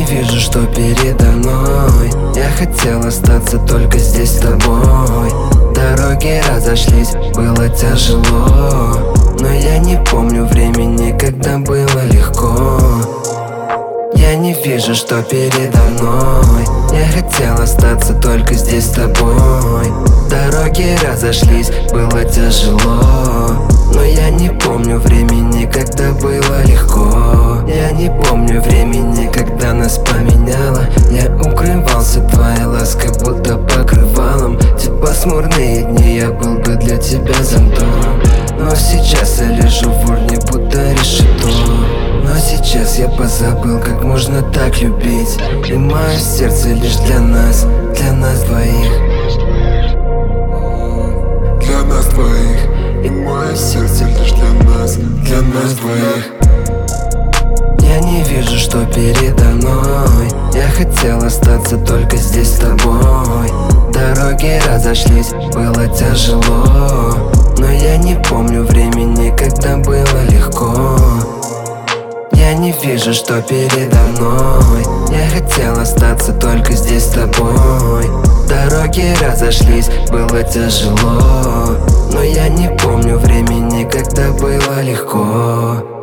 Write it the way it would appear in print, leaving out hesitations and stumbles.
вижу, что передо мной. Я хотел остаться только здесь с тобой. Дороги разошлись, было тяжело, но я не помню времени, когда было легко. Я не вижу, что передо мной. Я хотел остаться только здесь с тобой. Дороги разошлись, было тяжело, но я не помню времени, когда было легко. Я не помню времени, когда нас поменяло. Я укрывался твоей лаской, будто покрывалом. Те пасмурные дни я был бы для тебя зонтом, но сейчас я лежу в урне, будто решето. Но сейчас я позабыл, как можно так любить. И мое сердце лишь для нас двоих. Для нас двоих. И мое сердце лишь для нас двоих. Я не вижу, что передо мной. Я хотел остаться только здесь с тобой. Дороги разошлись, было тяжело, но я не помню времени, когда было легко. Я не вижу, что передо мной. Я хотел остаться только здесь с тобой. Дороги разошлись, было тяжело, но я не помню времени, когда было легко.